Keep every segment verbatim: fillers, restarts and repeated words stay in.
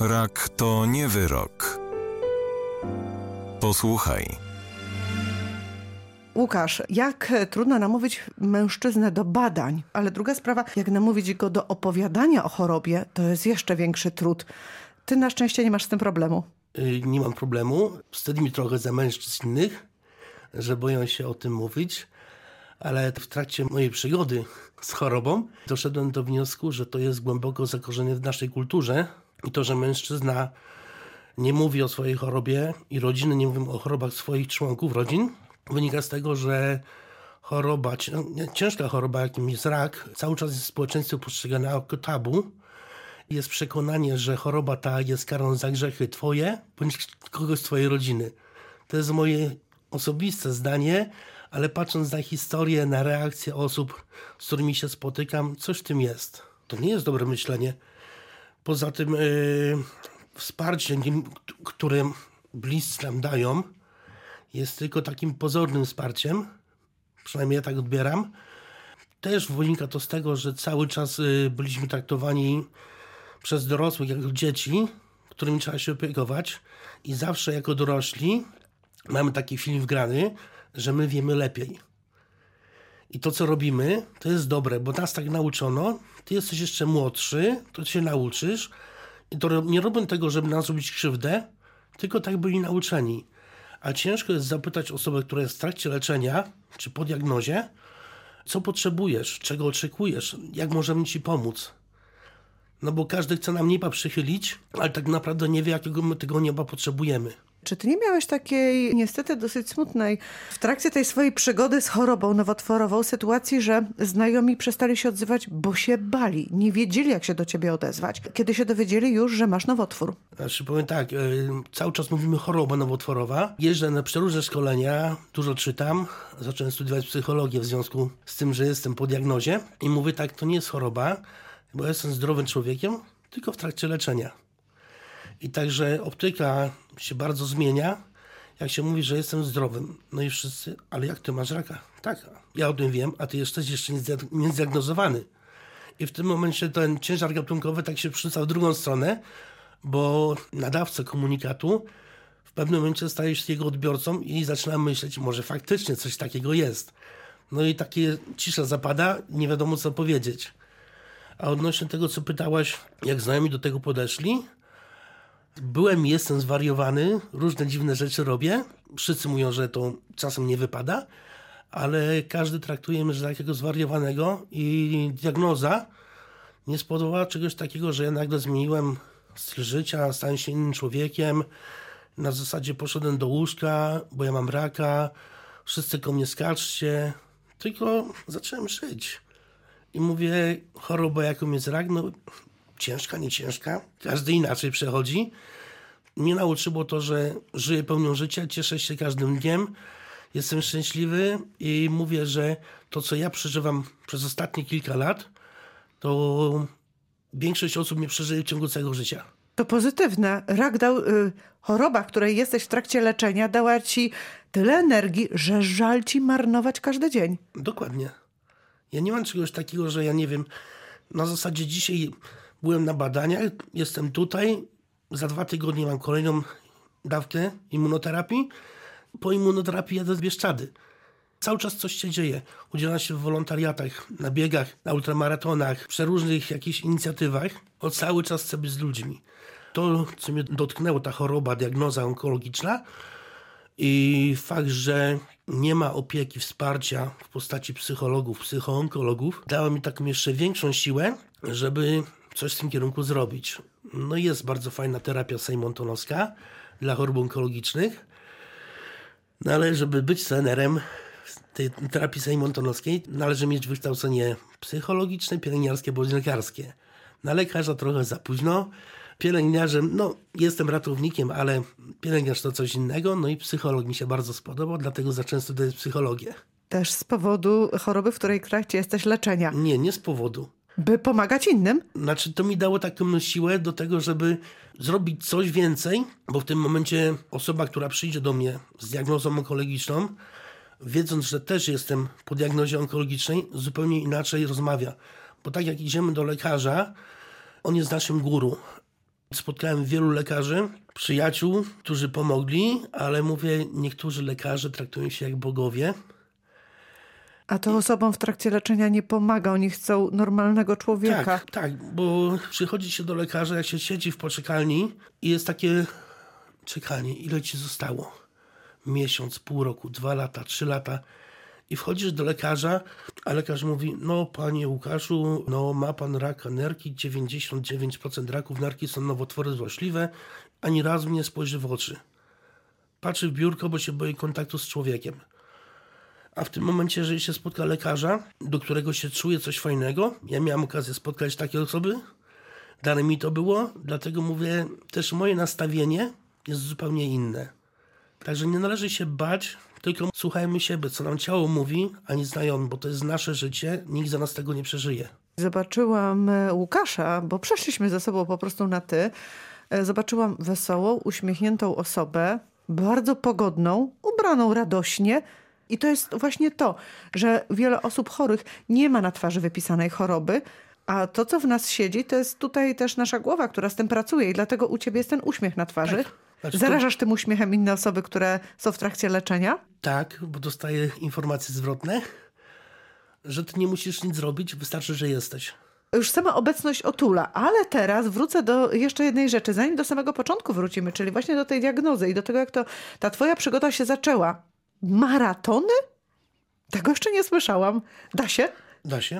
Rak to nie wyrok. Posłuchaj. Łukasz, jak trudno namówić mężczyznę do badań, ale druga sprawa, jak namówić go do opowiadania o chorobie, to jest jeszcze większy trud. Ty na szczęście nie masz z tym problemu. Yy, nie mam problemu. Wstyd mi trochę za mężczyzn innych, że boją się o tym mówić, ale w trakcie mojej przygody z chorobą doszedłem do wniosku, że to jest głęboko zakorzenione w naszej kulturze i to, że mężczyzna nie mówi o swojej chorobie i rodziny nie mówią o chorobach swoich członków rodzin, wynika z tego, że choroba, ciężka choroba, jakim jest rak, cały czas jest w społeczeństwie postrzegana jako tabu. Jest przekonanie, że choroba ta jest karą za grzechy twoje bądź kogoś z twojej rodziny. To jest moje osobiste zdanie, ale patrząc na historię, na reakcje osób, z którymi się spotykam, coś w tym jest. To nie jest dobre myślenie. Poza tym yy, wsparcie, które bliscy nam dają, jest tylko takim pozornym wsparciem, przynajmniej ja tak odbieram. Też wynika to z tego, że cały czas yy, byliśmy traktowani przez dorosłych jako dzieci, którymi trzeba się opiekować i zawsze jako dorośli mamy taki film wgrany, że my wiemy lepiej. I to, co robimy, to jest dobre, bo nas tak nauczono, ty jesteś jeszcze młodszy, to się nauczysz i to nie robią tego, żeby nam zrobić krzywdę, tylko tak byli nauczeni. A ciężko jest zapytać osobę, która jest w trakcie leczenia, czy po diagnozie, co potrzebujesz, czego oczekujesz, jak możemy ci pomóc. No bo każdy chce nam nieba przychylić, ale tak naprawdę nie wie, jakiego my tego nieba potrzebujemy. Czy ty nie miałeś takiej, niestety dosyć smutnej, w trakcie tej swojej przygody z chorobą nowotworową sytuacji, że znajomi przestali się odzywać, bo się bali, nie wiedzieli, jak się do ciebie odezwać, kiedy się dowiedzieli już, że masz nowotwór? Znaczy powiem tak, yy, cały czas mówimy choroba nowotworowa. Jeżdżę na przeróżne szkolenia, dużo czytam, zacząłem studiować psychologię w związku z tym, że jestem po diagnozie i mówię tak, to nie jest choroba, bo ja jestem zdrowym człowiekiem, tylko w trakcie leczenia. I także optyka się bardzo zmienia, jak się mówi, że jestem zdrowym. No i wszyscy, ale jak ty masz raka? Tak, ja o tym wiem, a ty jesteś jeszcze niezdiagnozowany. I w tym momencie ten ciężar gatunkowy tak się przerzuca w drugą stronę, bo nadawca komunikatu w pewnym momencie staje się jego odbiorcą i zaczyna myśleć, może faktycznie coś takiego jest. No i takie cisza zapada, nie wiadomo co powiedzieć. A odnośnie tego, co pytałaś, jak znajomi do tego podeszli, byłem i jestem zwariowany, różne dziwne rzeczy robię. Wszyscy mówią, że to czasem nie wypada, ale każdy traktuje mnie za takiego zwariowanego i diagnoza nie spowodowała czegoś takiego, że ja nagle zmieniłem styl życia, stałem się innym człowiekiem. Na zasadzie poszedłem do łóżka, bo ja mam raka, wszyscy koło mnie skaczcie, tylko zacząłem żyć. I mówię, choroba jaką jest rak, no ciężka, nie ciężka, każdy inaczej przechodzi. Mnie nauczyło to, że żyję pełnią życia, cieszę się każdym dniem, jestem szczęśliwy i mówię, że to, co ja przeżywam przez ostatnie kilka lat, to większość osób nie przeżyje w ciągu całego życia. To pozytywne. Rak dał, y, choroba, której jesteś w trakcie leczenia, dała ci tyle energii, że żal ci marnować każdy dzień. Dokładnie. Ja nie mam czegoś takiego, że ja nie wiem, na zasadzie dzisiaj byłem na badaniach, jestem tutaj, za dwa tygodnie mam kolejną dawkę immunoterapii. Po immunoterapii jadę z Bieszczady. Cały czas coś się dzieje. Udzielam się w wolontariatach, na biegach, na ultramaratonach, przy różnych jakichś inicjatywach. O cały czas chcę być z ludźmi. To, co mnie dotknęło, ta choroba, diagnoza onkologiczna i fakt, że nie ma opieki, wsparcia w postaci psychologów, psychoonkologów, dało mi taką jeszcze większą siłę, żeby coś w tym kierunku zrobić. No jest bardzo fajna terapia sejmontonowska dla chorób onkologicznych, no ale żeby być trenerem tej terapii sejmontonowskiej, należy mieć wykształcenie psychologiczne, pielęgniarskie bądź lekarskie. Na lekarza trochę za późno. Pielęgniarzem, no jestem ratownikiem, ale pielęgniarz to coś innego, no i psycholog mi się bardzo spodobał, dlatego zacząłem studiować psychologię. Też z powodu choroby, w której trakcie jesteś leczenia. Nie, nie z powodu. By pomagać innym? Znaczy to mi dało taką siłę do tego, żeby zrobić coś więcej, bo w tym momencie osoba, która przyjdzie do mnie z diagnozą onkologiczną, wiedząc, że też jestem po diagnozie onkologicznej, zupełnie inaczej rozmawia. Bo tak jak idziemy do lekarza, on jest naszym guru. Spotkałem wielu lekarzy, przyjaciół, którzy pomogli, ale mówię, niektórzy lekarze traktują się jak bogowie. A to osobom w trakcie leczenia nie pomaga, oni chcą normalnego człowieka. Tak, tak, bo przychodzi się do lekarza, jak się siedzi w poczekalni i jest takie czekanie, ile ci zostało? Miesiąc, pół roku, dwa lata, trzy lata. I wchodzisz do lekarza, a lekarz mówi, no panie Łukaszu, no ma pan raka nerki, dziewięćdziesiąt dziewięć procent raków nerki są nowotwory złośliwe, ani razu nie spojrzy w oczy. Patrzy w biurko, bo się boi kontaktu z człowiekiem. A w tym momencie, jeżeli się spotka lekarza, do którego się czuje coś fajnego, ja miałem okazję spotkać takie osoby, dane mi to było, dlatego mówię, też moje nastawienie jest zupełnie inne. Także nie należy się bać, tylko słuchajmy siebie, co nam ciało mówi, a nie znajomi, bo to jest nasze życie, nikt za nas tego nie przeżyje. Zobaczyłam Łukasza, bo przeszliśmy ze sobą po prostu na ty. Zobaczyłam wesołą, uśmiechniętą osobę, bardzo pogodną, ubraną radośnie. I to jest właśnie to, że wiele osób chorych nie ma na twarzy wypisanej choroby, a to, co w nas siedzi, to jest tutaj też nasza głowa, która z tym pracuje i dlatego u ciebie jest ten uśmiech na twarzy. Tak. Znaczy, Zarażasz tym uśmiechem inne osoby, które są w trakcie leczenia? Tak, bo dostaję informacje zwrotne, że ty nie musisz nic zrobić, wystarczy, że jesteś. Już sama obecność otula, ale teraz wrócę do jeszcze jednej rzeczy, zanim do samego początku wrócimy, czyli właśnie do tej diagnozy i do tego, jak to ta twoja przygoda się zaczęła. Maratony? Tego jeszcze nie słyszałam. Da się? Da się.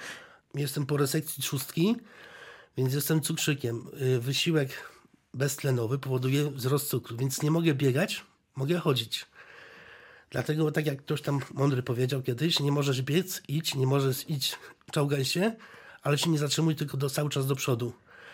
Jestem po resekcji trzustki, więc jestem cukrzykiem. Wysiłek beztlenowy powoduje wzrost cukru, więc nie mogę biegać, mogę chodzić. Dlatego, tak jak ktoś tam mądry powiedział kiedyś, nie możesz biec, idź, nie możesz iść, czołgaj się, ale się nie zatrzymuj, tylko do, cały czas do przodu.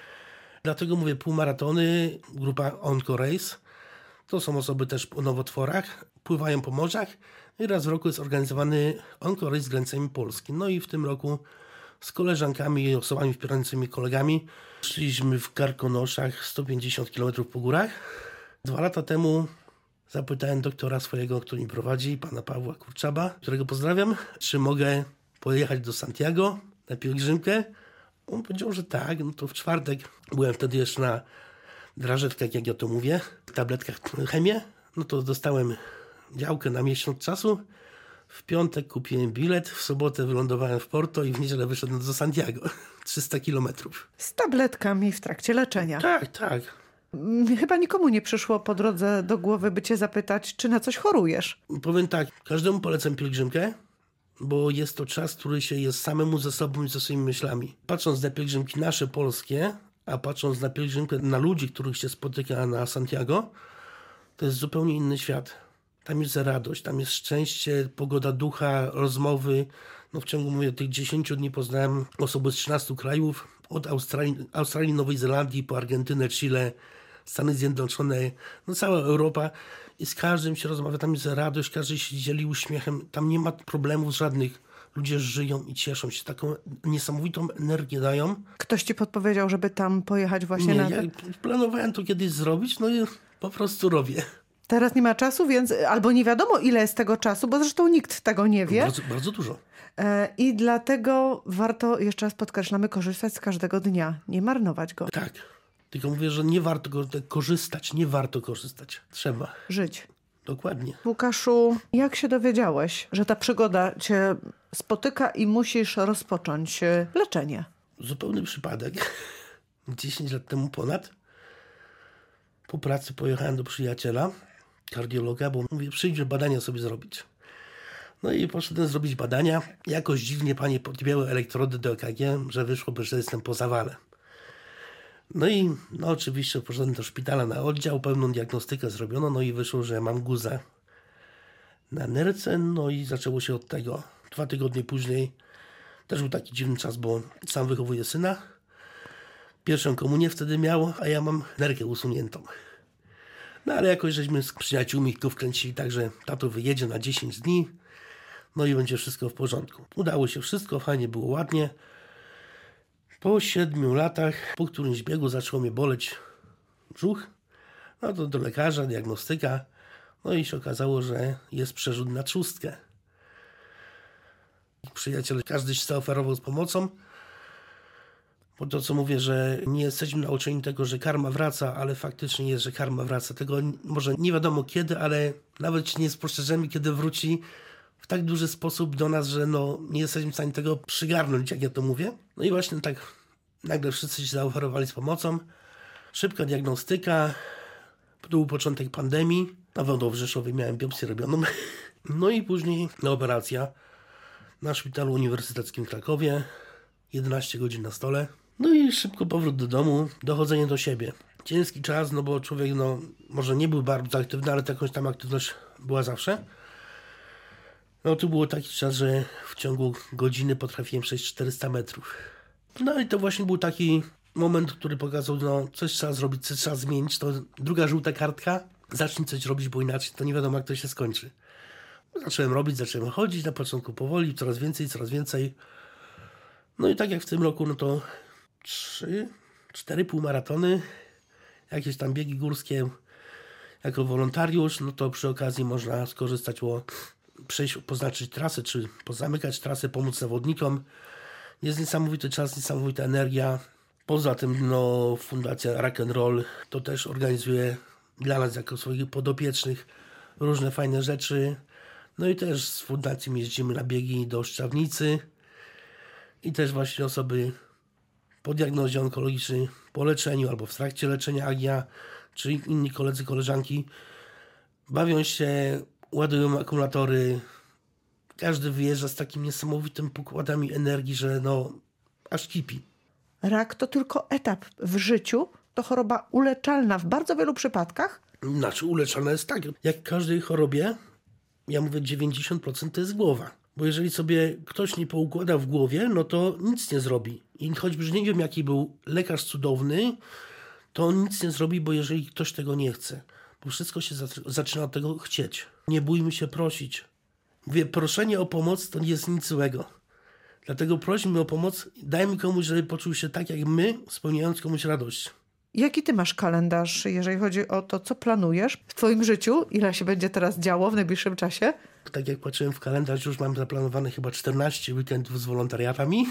Dlatego mówię półmaratony, grupa OncoRace. To są osoby też po nowotworach, pływają po morzach i raz w roku jest organizowany OncoRace z granicami Polski. No i w tym roku z koleżankami i osobami wspierającymi kolegami szliśmy w Karkonoszach sto pięćdziesiąt kilometrów po górach. Dwa lata temu zapytałem doktora swojego, który mi prowadzi, pana Pawła Kurczaba, którego pozdrawiam, czy mogę pojechać do Santiago na pielgrzymkę. On powiedział, że tak. No to w czwartek byłem wtedy jeszcze na drażetkach, jak ja to mówię, w tabletkach chemię. No to dostałem działkę na miesiąc czasu. W piątek kupiłem bilet, w sobotę wylądowałem w Porto i w niedzielę wyszedłem do Santiago. trzysta kilometrów. Z tabletkami w trakcie leczenia. Tak, tak. Chyba nikomu nie przyszło po drodze do głowy, by cię zapytać, czy na coś chorujesz. Powiem tak, każdemu polecam pielgrzymkę, bo jest to czas, który się jest samemu ze sobą i ze swoimi myślami. Patrząc na pielgrzymki nasze polskie, a patrząc na pielgrzymkę na ludzi, których się spotyka na Santiago, to jest zupełnie inny świat. Tam jest radość, tam jest szczęście, pogoda ducha, rozmowy. No w ciągu mówię, tych dziesięciu dni poznałem osoby z trzynastu krajów, od Australii, Australii, Nowej Zelandii po Argentynę, Chile, Stany Zjednoczone, no cała Europa. I z każdym się rozmawia, tam jest radość, każdy się dzieli uśmiechem, tam nie ma problemów żadnych. Ludzie żyją i cieszą się, taką niesamowitą energię dają. Ktoś ci podpowiedział, żeby tam pojechać właśnie Nie, na... ja planowałem to kiedyś zrobić, no i po prostu robię. Teraz nie ma czasu, więc albo nie wiadomo, ile jest tego czasu, bo zresztą nikt tego nie wie. Bardzo, bardzo dużo. E, I dlatego warto, jeszcze raz podkreślamy, korzystać z każdego dnia, nie marnować go. Tak, tylko mówię, że nie warto go korzystać, nie warto korzystać. Trzeba. Żyć. Dokładnie. Łukaszu, jak się dowiedziałeś, że ta przygoda cię spotyka i musisz rozpocząć leczenie? Zupełny przypadek. dziesięć lat temu ponad. Po pracy pojechałem do przyjaciela, kardiologa, bo mówię, przyjdź badania sobie zrobić. No i poszedłem zrobić badania. Jakoś dziwnie panie podjęły elektrody do E K G, że wyszłoby, że jestem po zawale. No i no oczywiście poszedłem do szpitala na oddział, pełną diagnostykę zrobiono, no i wyszło, że mam guzę na nerce, no i zaczęło się od tego. Dwa tygodnie później też był taki dziwny czas, bo sam wychowuję syna. Pierwszą komunię wtedy miał, a ja mam nerkę usuniętą. No ale jakoś żeśmy z przyjaciółmi tu wkręcili tak, że tato wyjedzie na dziesięć dni, no i będzie wszystko w porządku. Udało się wszystko, fajnie było, ładnie. Po siedmiu latach, po którymś biegu zaczęło mnie boleć brzuch, no to do lekarza, diagnostyka, no i się okazało, że jest przerzut na trzustkę. Przyjaciel, każdy się zaoferował z pomocą. Bo to, co mówię, że nie jesteśmy nauczeni tego, że karma wraca, ale faktycznie jest, że karma wraca. Tego może nie wiadomo kiedy, ale nawet nie spostrzeżemy, kiedy wróci w tak duży sposób do nas, że no, nie jesteśmy w stanie tego przygarnąć, jak ja to mówię. No i właśnie tak nagle wszyscy się zaoferowali z pomocą. Szybka diagnostyka. To był początek pandemii. Na pewno w Rzeszowie miałem biopsję robioną. No i później no, operacja na Szpitalu Uniwersyteckim w Krakowie. jedenaście godzin na stole. No i szybko powrót do domu, dochodzenie do siebie. Ciężki czas, no bo człowiek no, może nie był bardzo aktywny, ale jakąś tam aktywność była zawsze. No tu było taki czas, że w ciągu godziny potrafiłem przejść czterysta metrów. No i to właśnie był taki moment, który pokazał, no coś trzeba zrobić, coś trzeba zmienić. To druga żółta kartka, zacznij coś robić, bo inaczej to nie wiadomo jak to się skończy. Zacząłem robić, zacząłem chodzić, na początku powoli, coraz więcej, coraz więcej. No i tak jak w tym roku, no to trzy, cztery półmaratony, jakieś tam biegi górskie jako wolontariusz, no to przy okazji można skorzystać, o przejść, poznaczyć trasę, czy pozamykać trasę, pomóc zawodnikom. Jest niesamowity czas, niesamowita energia. Poza tym no, Fundacja Rock and Roll to też organizuje dla nas jako swoich podopiecznych różne fajne rzeczy. No i też z fundacją jeździmy na biegi do Szczawnicy i też właśnie osoby po diagnozie onkologicznej, po leczeniu albo w trakcie leczenia, jak ja, czy inni koledzy, koleżanki bawią się, ładują akumulatory. Każdy wyjeżdża z takim niesamowitym pokładami energii, że no aż kipi. Rak to tylko etap w życiu, to choroba uleczalna w bardzo wielu przypadkach. Znaczy uleczalna jest tak, jak każdej chorobie, ja mówię dziewięćdziesiąt procent to jest głowa. Bo jeżeli sobie ktoś nie poukłada w głowie, no to nic nie zrobi. I choćby nie wiem, jaki był lekarz cudowny, to on nic nie zrobi, bo jeżeli ktoś tego nie chce. Bo wszystko się zaczyna od tego chcieć. Nie bójmy się prosić. Mówię, proszenie o pomoc to nie jest nic złego. Dlatego prośmy o pomoc, dajmy komuś, żeby poczuł się tak jak my, spełniając komuś radość. Jaki ty masz kalendarz, jeżeli chodzi o to, co planujesz w twoim życiu? Ile się będzie teraz działo w najbliższym czasie? Tak jak patrzyłem w kalendarz, już mam zaplanowane chyba czternaście weekendów z wolontariatami.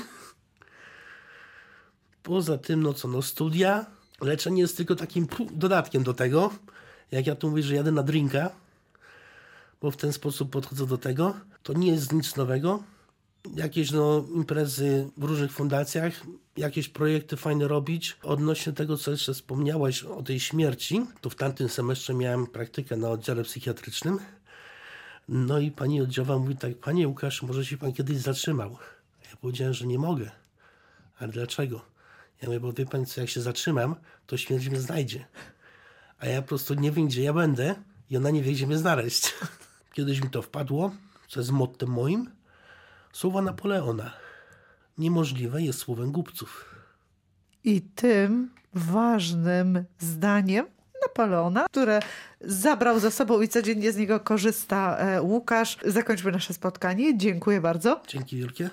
Poza tym, no co, no studia. Leczenie jest tylko takim dodatkiem do tego. Jak ja tu mówię, że jadę na drinka, bo w ten sposób podchodzę do tego. To nie jest nic nowego. Jakieś no, imprezy w różnych fundacjach, jakieś projekty fajne robić. Odnośnie tego, co jeszcze wspomniałeś o tej śmierci, to w tamtym semestrze miałem praktykę na oddziale psychiatrycznym. No i pani oddziałowa mówi tak, panie Łukasz, może się pan kiedyś zatrzymał. Ja powiedziałem, że nie mogę. Ale dlaczego? Ja mówię, bo wie pan co, jak się zatrzymam, to śmierć mnie znajdzie. A ja po prostu nie wiem, gdzie ja będę i ona nie wie, gdzie mnie znaleźć. Kiedyś mi to wpadło, co jest mottem moim. Słowa Napoleona. Niemożliwe jest słowem głupców. I tym ważnym zdaniem Napoleona, które zabrał za sobą i codziennie z niego korzysta Łukasz. Zakończmy nasze spotkanie. Dziękuję bardzo. Dzięki wielkie.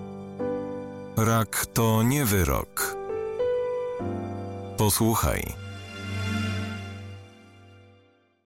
Rak to nie wyrok. Posłuchaj.